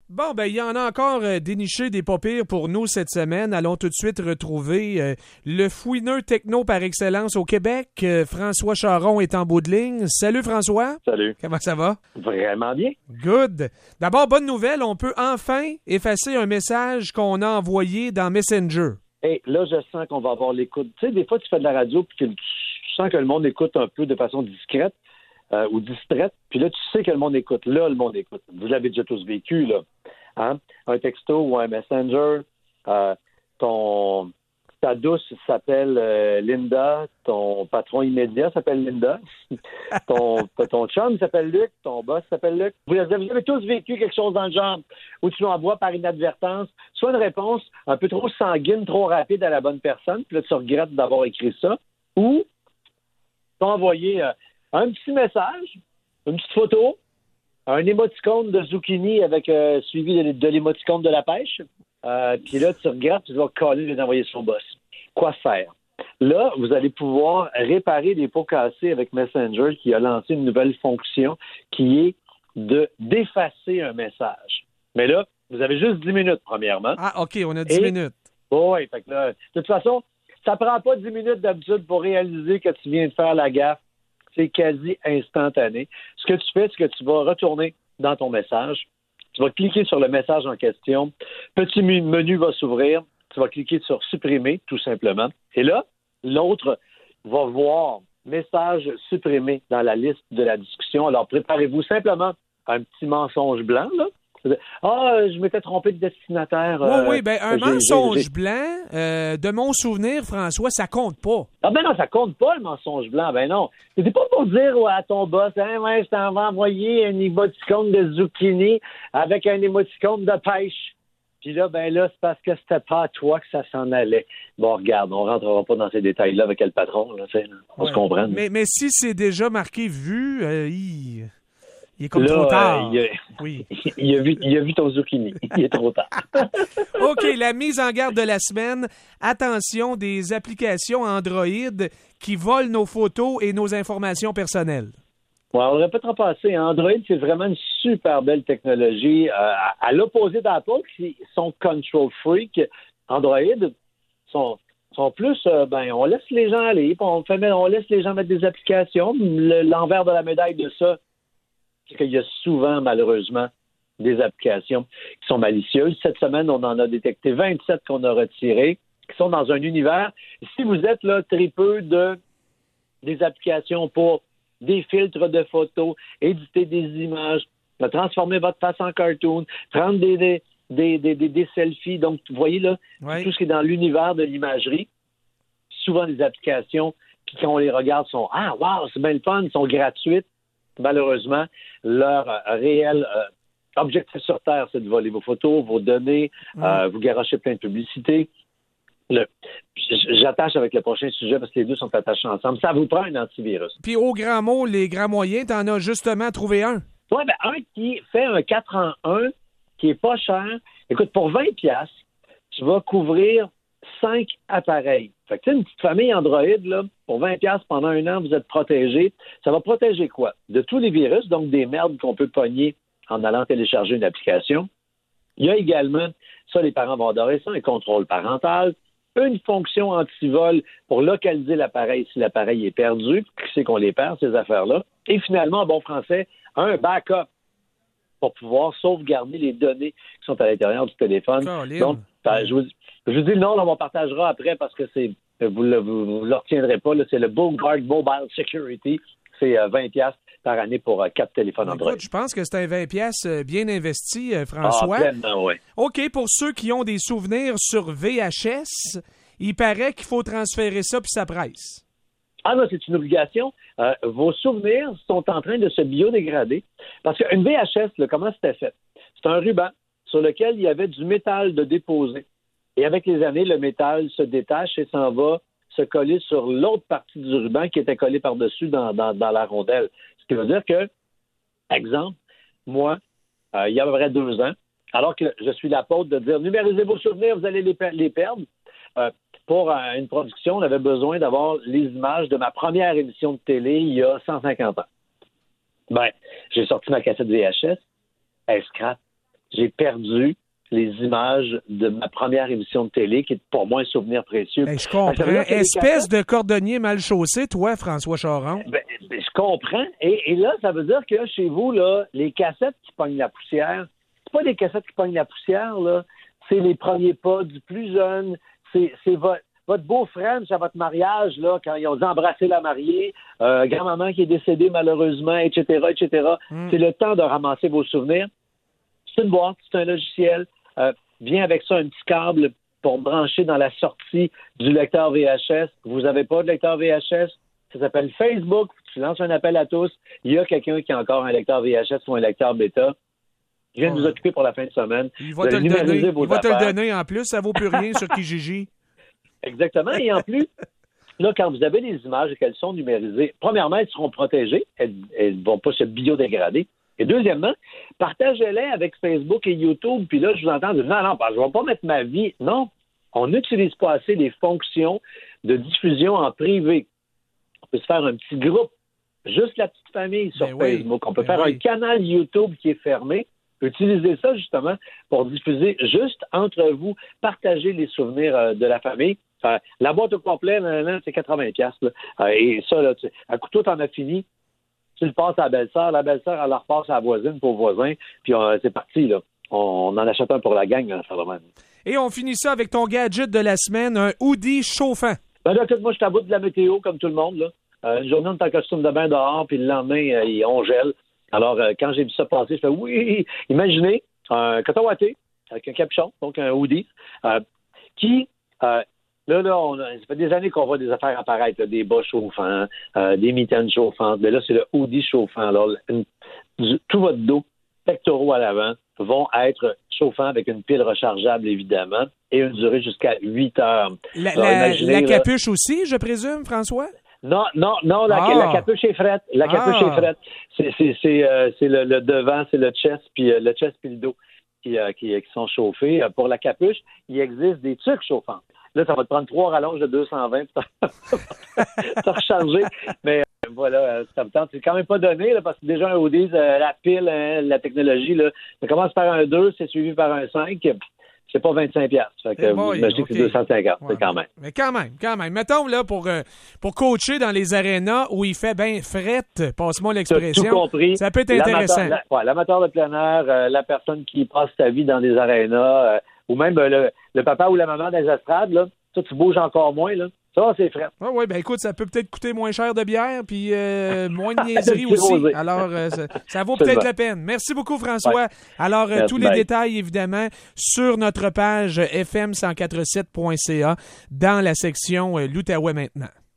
Bon, ben il y en a encore déniché des pas pires pour nous cette semaine. Allons tout de suite retrouver le fouineux techno par excellence au Québec. François Charon est en bout de ligne. Salut François. Salut. Comment ça va? Vraiment bien. Good. D'abord, bonne nouvelle, on peut enfin effacer un message qu'on a envoyé dans Messenger. Et là, je sens qu'on va avoir l'écoute. Tu sais, des fois, tu fais de la radio puis tu sens que le monde écoute un peu de façon discrète ou distraite. Puis là, tu sais que le monde écoute. Là, le monde écoute. Vous l'avez déjà tous vécu, là. Hein? Un texto ou un messenger. Ta douce s'appelle Linda. Ton patron immédiat s'appelle Linda. ton chum s'appelle Luc. Ton boss s'appelle Luc. Vous avez tous vécu quelque chose dans le genre où tu l'envoies par inadvertance, soit une réponse un peu trop sanguine, trop rapide à la bonne personne, puis là, tu regrettes d'avoir écrit ça, ou t'as envoyé un petit message, une petite photo, un émoticône de zucchini avec suivi de l'émoticône de la pêche. Puis là, tu regrettes, tu vas coller et envoyer son boss. Quoi faire? Là, vous allez pouvoir réparer les pots cassés avec Messenger qui a lancé une nouvelle fonction qui est d'effacer un message. Mais là, vous avez juste 10 minutes, premièrement. Ah, OK, on a 10 minutes. Oui, fait que là, de toute façon, ça prend pas 10 minutes d'habitude pour réaliser que tu viens de faire la gaffe. C'est quasi instantané. Ce que tu fais, c'est que tu vas retourner dans ton message. Tu vas cliquer sur le message en question. Petit menu va s'ouvrir. Tu vas cliquer sur supprimer, tout simplement. Et là, l'autre va voir message supprimé dans la liste de la discussion. Alors, préparez-vous simplement un petit mensonge blanc, là. Je m'étais trompé de destinataire. Oui, ben un mensonge blanc, de mon souvenir, François, ça compte pas. Ah ben non, ça compte pas le mensonge blanc, ben non. C'était pas pour dire à ton boss, je t'en vais envoyer un émoticône de zucchini avec un émoticône de pêche. Puis là, c'est parce que c'était pas à toi que ça s'en allait. Bon, regarde, on rentrera pas dans ces détails-là avec le patron, là, on se comprend. Mais si c'est déjà marqué vu, il est comme trop tard. Il a vu ton zucchini. Il est trop tard. OK, la mise en garde de la semaine. Attention des applications Android qui volent nos photos et nos informations personnelles. Ouais, on aurait pas trop passé. Android, c'est vraiment une super belle technologie. À l'opposé d'Apple, qui sont control freak, Android sont plus, on laisse les gens aller, on laisse les gens mettre des applications. L'envers de la médaille de ça, c'est qu'il y a souvent, malheureusement, des applications qui sont malicieuses. Cette semaine, on en a détecté 27 qu'on a retirées, qui sont dans un univers. Si vous êtes là tripeux des applications pour des filtres de photos, éditer des images, transformer votre face en cartoon, prendre des selfies. Donc, vous voyez là, tout ce qui est dans l'univers de l'imagerie, souvent des applications qui, quand on les regarde, sont « Ah, wow, c'est bien le fun », sont gratuites. Malheureusement, leur réel objectif sur Terre, c'est de voler vos photos, vos données, vous garocher plein de publicités. J'attache avec le prochain sujet parce que les deux sont attachés ensemble. Ça vous prend un antivirus. Puis au grand mot, les grands moyens, t'en as justement trouvé un. Oui, un qui fait un 4 en 1, qui est pas cher. Écoute, pour 20$, tu vas couvrir 5 appareils. Fait que une petite famille Android, là, pour 20$ pendant un an, vous êtes protégé. Ça va protéger quoi? De tous les virus, donc des merdes qu'on peut pogner en allant télécharger une application. Il y a également, ça les parents vont adorer ça, un contrôle parental, une fonction anti-vol pour localiser l'appareil si l'appareil est perdu, qui sait qu'on les perd, ces affaires-là. Et finalement, en bon français, un backup pour pouvoir sauvegarder les données qui sont à l'intérieur du téléphone. Donc, je vous dis le nom, on partagera après parce que vous le retiendrez pas. Là, c'est le Boulevard Mobile Security. C'est 20$ par année pour 4 téléphones Android. Écoute, je pense que c'est un 20$ bien investi, François. Pleinement, oui. OK, pour ceux qui ont des souvenirs sur VHS, il paraît qu'il faut transférer ça puis ça presse. Ah non, c'est une obligation. Vos souvenirs sont en train de se biodégrader parce qu'une VHS, là, comment c'était fait? C'est un ruban sur lequel il y avait du métal de déposé. Et avec les années, le métal se détache et s'en va se coller sur l'autre partie du ruban qui était collée par-dessus dans la rondelle. Ce qui veut dire que, exemple, moi, il y a à peu près 2 ans, alors que je suis l'apôtre de dire « Numérisez vos souvenirs, vous allez les perdre », pour une production, on avait besoin d'avoir les images de ma première émission de télé il y a 150 ans. J'ai sorti ma cassette VHS, elle scrap. j'ai perdu les images de ma première émission de télé, qui est pour moi un souvenir précieux. Ben, je comprends. Espèce de cordonnier mal chaussé, toi, François Charon. Je comprends. Et là, ça veut dire que chez vous, là, les cassettes qui pognent la poussière, c'est pas des cassettes qui pognent la poussière, là. C'est les premiers pas du plus jeune. C'est votre beau-frère à votre mariage, là, quand ils ont embrassé la mariée, grand-maman qui est décédée malheureusement, etc., etc. C'est le temps de ramasser vos souvenirs. C'est une boîte, c'est un logiciel. Vient avec ça un petit câble pour brancher dans la sortie du lecteur VHS. Vous n'avez pas de lecteur VHS? Ça s'appelle Facebook. Tu lances un appel à tous. Il y a quelqu'un qui a encore un lecteur VHS ou un lecteur bêta. Je viens de vous occuper pour la fin de semaine. Il va te le donner en plus. Ça vaut plus rien sur Kijiji. Exactement. Et en plus, là, quand vous avez les images et qu'elles sont numérisées, premièrement, elles seront protégées. Elles ne vont pas se biodégrader. Et deuxièmement, partagez-les avec Facebook et YouTube. Puis là, je vous entends dire, non, je ne vais pas mettre ma vie. Non, on n'utilise pas assez les fonctions de diffusion en privé. On peut se faire un petit groupe, juste la petite famille sur Facebook. On peut faire un canal YouTube qui est fermé. Utilisez ça, justement, pour diffuser juste entre vous, partager les souvenirs de la famille. La boîte au complet, c'est 80$. Et ça, là, à couteau, t'en as fini. Tu le passes à la belle-sœur, elle le repasse à la voisine, pour voisin, puis c'est parti, là. On en achète un pour la gang, là, Et on finit ça avec ton gadget de la semaine, un hoodie chauffant. Ben là, écoute, moi, je t'aboute de la météo, comme tout le monde, là. Une journée, on est en costume de bain dehors, puis le lendemain, on gèle. Alors, quand j'ai vu ça passer, je fais, oui, imaginez un coton watté, avec un capuchon, donc un hoodie, qui... Là, ça fait des années qu'on voit des affaires apparaître, là, des bas chauffants, des mitaines chauffantes. Mais là, c'est le hoodie chauffant. Alors, tout votre dos, pectoraux à l'avant, vont être chauffants avec une pile rechargeable, évidemment, et une durée jusqu'à 8 heures. La capuche aussi, je présume, François? Non, la capuche est frette. La capuche est frette. C'est le devant, c'est le chest puis le dos qui sont chauffés. Pour la capuche, il existe des tuques chauffantes. Là, ça va te prendre 3 rallonges de 220 pour te recharger. Mais voilà, ça me tente. C'est quand même pas donné, là, parce que déjà un hoodie, la pile, la technologie, là, ça commence par un 2, c'est suivi par un 5. C'est pas 25$. Fait que vous imaginez que c'est 250$, c'est quand même. Mais quand même. Mettons, là, pour coacher dans les arénas où il fait bien frette, passe-moi l'expression. Tout compris. Ça peut être intéressant. L'amateur de plein air, la personne qui passe sa vie dans des arénas, ou même le papa ou la maman des estrades, là, ça, tu bouges encore moins, là. Ça, c'est frais. Oui, ben écoute, ça peut peut-être coûter moins cher de bière, puis moins de niaiserie aussi. Alors, ça vaut peut-être la peine. Merci beaucoup, François. Ouais. Alors, tous les détails, évidemment, sur notre page fm1047.ca dans la section l'Outaouais maintenant.